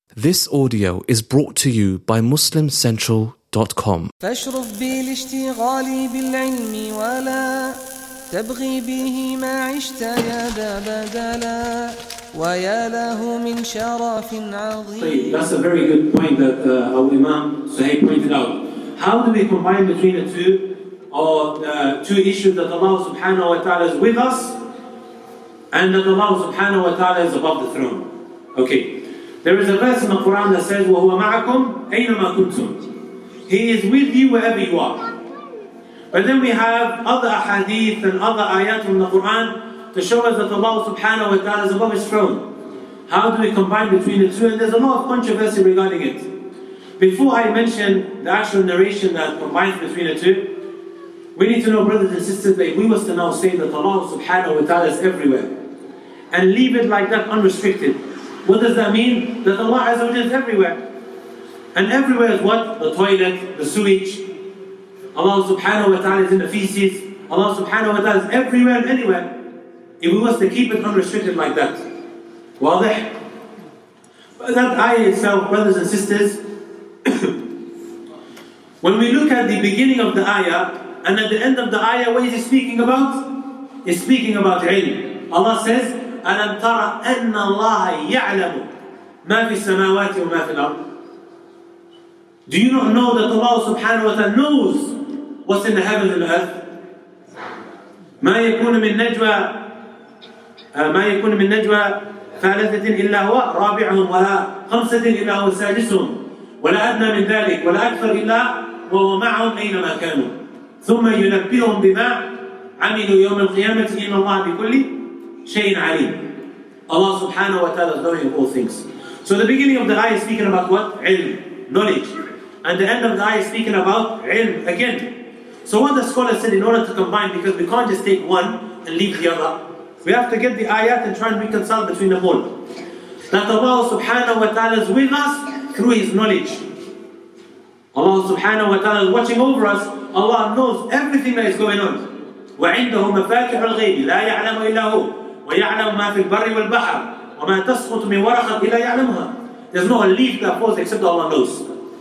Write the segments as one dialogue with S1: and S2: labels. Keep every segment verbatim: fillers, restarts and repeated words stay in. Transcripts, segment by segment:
S1: This audio is brought to you by muslim central dot com.
S2: فاشرف بالاشتغال بالعلم ولا تبغي به ما عشت يا ذا بدلا ويا له من شرف عظيم.
S3: That's a very good point that uh, our Imam Suhaib pointed out. How do we combine between the two, or uh, two issues, that Allah subhanahu wa ta'ala is with us and that Allah subhanahu wa ta'ala is above the throne? Okay. There is a verse in the Quran that says, وَهُوَ مَعَكُمْ أَيْنَمَا كُنْتُمْ. He is with you wherever you are. But then we have other ahadith and other ayat from the Quran to show us that Allah subhanahu wa ta'ala is above His throne. How do we combine between the two? And there's a lot of controversy regarding it. Before I mention the actual narration that combines between the two, we need to know, brothers and sisters, that if we was to now say that Allah subhanahu wa ta'ala is everywhere and leave it like that unrestricted, what does that mean? That Allah Azza wa Jalla is everywhere. And everywhere is what? The toilet, the sewage. Allah subhanahu wa ta'ala is in the feces. Allah subhanahu wa ta'ala is everywhere and anywhere. If we was to keep it unrestricted like that. Wadih? But that ayah itself, brothers and sisters, when we look at the beginning of the ayah and at the end of the ayah, what is it speaking about? It's speaking about ilm. Allah says, أَلَمْ تَرَ أَنَّ اللَّهَ يَعْلَمُ مَا فِي السَّمَاوَاتِ وَمَا فِي الْأَرْضِ. Do you not know that Allah subhanahu wa ta'ala knows what's in the heavens and the earth? مَا يَكُونُ مِن نَجْوَى مَا يَكُونُ مِن نَجْوَى ثَالِثَةٍ إِلَّا هُوَ رَابِعُهُمْ وَلَا خَمْسَةٍ إِلَّا هُوَ سَادِسُهُمْ وَلَا أَدْنَى مِن ذَلِكَ وَلَا أَكْثَرَ إِلَّا وَهُوَ مَعَهُمْ أَيْنَمَا كَانُوا ثُمَّ يُنَبِّئُهُم بِمَا عَمِلُوا يَوْمَ الْقِيَامَةِ إِنَّ اللَّهَ بِكُلِّ شيء عليم. Allah subhanahu wa ta'ala is knowing all things. So the beginning of the ayah is speaking about what? Ilm, knowledge. And the end of the ayah is speaking about ilm again. So what the scholar said, in order to combine, because we can't just take one and leave the other, we have to get the ayat and try and reconcile between them all. That Allah subhanahu wa ta'ala is with us through His knowledge. Allah subhanahu wa ta'ala is watching over us. Allah knows everything that is going on. وعنده مفاتح الغيب لا يعلم إلا هو وَيَعْلَمُ مَا فِي الْبَرِّ وَالْبَحْرِ وَمَا تَسْقُطُ مِنْ وَرَقَةٍ إِلَّا يَعْلَمُهَا. There's no a leaf that falls except Allah knows.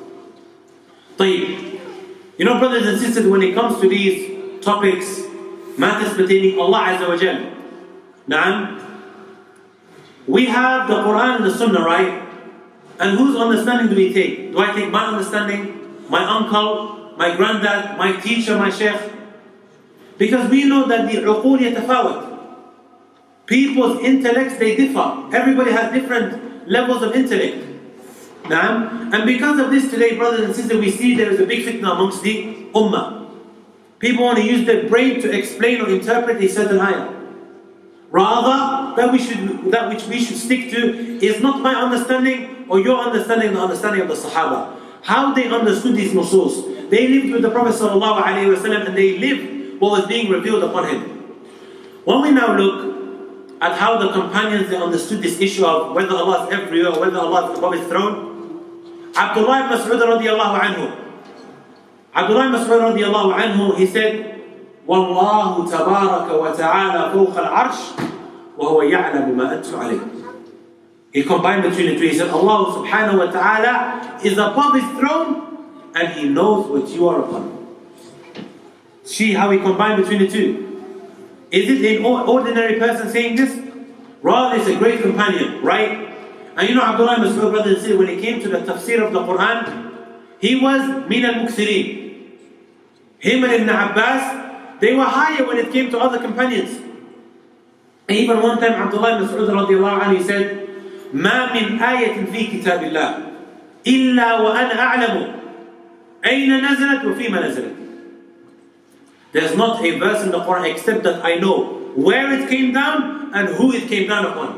S3: طيب. You know, brothers and sisters, when it comes to these topics, matters pertaining Allah Azza wa Jal, نعم, we have the Quran and the Sunnah, right? And whose understanding do we take? Do I take my understanding, my uncle, my granddad, my teacher, my sheikh? Because we know that the uqul yatafawat. People's intellects, they differ. Everybody has different levels of intellect. Naam? And because of this today, brothers and sisters, we see there is a big fitna amongst the ummah. People want to use their brain to explain or interpret a certain ayah. Rather, that we should, that which we should stick to is not my understanding or your understanding, the understanding of the Sahaba. How they understood these nusus. They lived with the Prophet sallallahu alaihi wasallam and they lived what was being revealed upon him. When we now look at how the companions they understood this issue of whether Allah is everywhere or whether Allah is above His throne, Abdullah ibn Mas'ud radiyallahu anhu, Abdullah ibn Mas'ud radiyallahu anhu, he said, وَاللَّهُ تَبَارَكَ وَتَعَالَى فَوْقَ الْعَرْشِ وَهُوَ يَعْلَمُ مَا أَنْتُمْ عَلَيْهِ. He combined between the two. He said, Allah subhanahu wa ta'ala is above His throne and He knows what you are upon. See how he combined between the two. Is it an ordinary person saying this? Rather, it's a great companion, right? And you know, Abdullah ibn Mas'ud, brother and sister, when it came to the tafsir of the Quran, he was min al-mukthirin. Him and Ibn Abbas, they were higher when it came to other companions. And even one time, Abdullah ibn Mas'ud radiallahu anhu, he said, ما من آية في كتاب الله إلا وأنا أعلم أين نزلت وفيما نزلت. There's not a verse in the Quran except that I know where it came down and who it came down upon.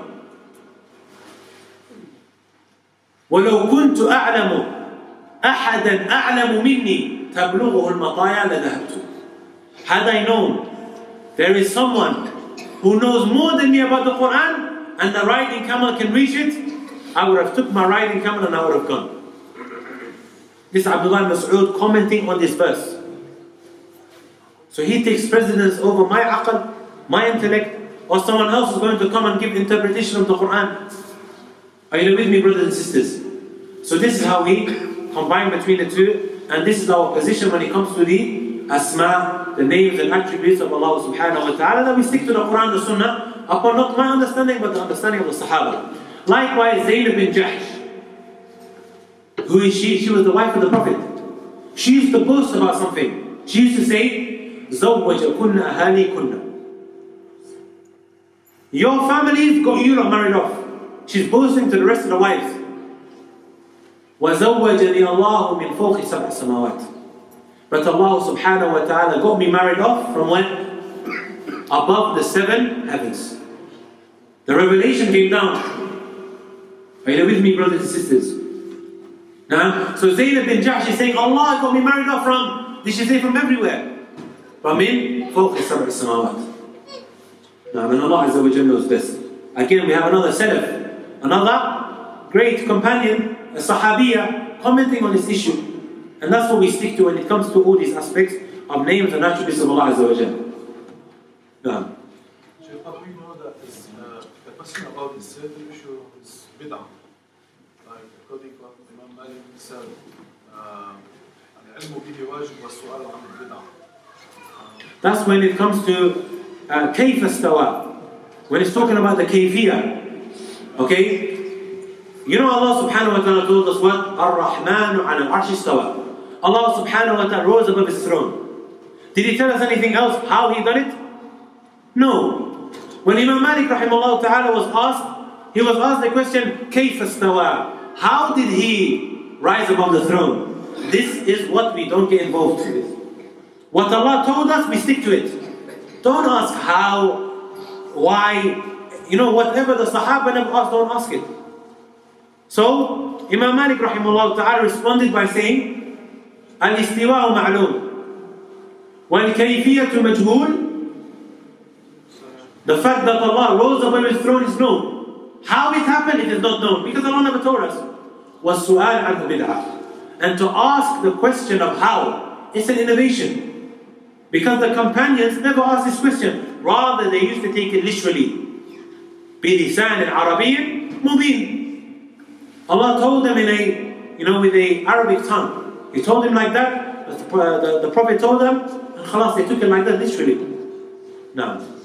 S3: وَلَوْ كُنْتُ أَعْلَمُ أَحَدًا أَعْلَمُ مِنِّي تَبْلُغُهُ الْمَطَايَا لَذَهَبْتُ. Had I known there is someone who knows more than me about the Quran and the riding camel can reach it, I would have took my riding camel and I would have gone. This is Abdullah ibn Mas'ud commenting on this verse. So he takes precedence over my aql, my intellect, or someone else is going to come and give interpretation of the Quran. Are you with me, brothers and sisters? So this is how we combine between the two, and this is our position when it comes to the asma, the names and attributes of Allah subhanahu wa ta'ala, that we stick to the Quran and the Sunnah upon not my understanding but the understanding of the Sahaba. Likewise, Zaynab bin Jahsh. Who is she? She was the wife of the Prophet. She used to boast about something. She used to say, زَوَّجَكُنَّ أَهَالِكُنَّ. Your families got you lot married off. She's boasting to the rest of the wives. وَزَوَّجَنِي اللَّهُ مِنْ فَوْقِ سَبْعِ السَّمَاوَاتِ. But Allah subhanahu wa ta'ala got me married off from when? Above the seven heavens. The revelation came down. Are you with me, brothers and sisters? Now, so Zaynab bin Jahsh is saying, Allah got me married off from, did she say from everywhere? From in فوق سبع السماوات. Now, and Allah Azza wa Jalla knows best. Again, we have another Salaf, another great companion, a Sahabiya, commenting on this issue. And that's what we stick to when it comes to all these aspects of names and attributes of Allah Azza wa Jalla. Now,
S4: Shaykh, we know that is, uh, the question about the third issue is bid'ah. Like according to Imam Malik said, العلم به واجب والسؤال عن البدعة.
S3: That's when it comes to uh, كيف استوى. When it's talking about the kayfiyah. Okay? You know Allah subhanahu wa ta'ala told us what? Ar-Rahmanu ala al-arsh istawa. Allah subhanahu wa ta'ala rose above his throne. Did he tell us anything else? How he done it? No. When Imam Malik rahimahullah ta'ala was asked, he was asked the question, كيف استوى? How did he rise above the throne? This is what we don't get involved with. What Allah told us, we stick to it. Don't ask how, why, you know, whatever the Sahaba never asked, don't ask it. So, Imam Malik rahimahullah ta'ala responded by saying, Al-istiwa'u ma'loom, wal-kayfiyatu majhool. The fact that Allah rose above his throne is known. How it happened, it is not known, because Allah never told us. وَالسُّؤَالُ عَنْهُ بِدْعَةٌ. And to ask the question of how, it's an innovation. Because the companions never asked this question. Rather, they used to take it literally. بِلِسَانٍ عَرَبِيٍّ مُبِينٍ. Allah told them in a, you know, with a Arabic tongue. He told them like that. The, the, the Prophet told them, and khalas, they took it like that literally. Now.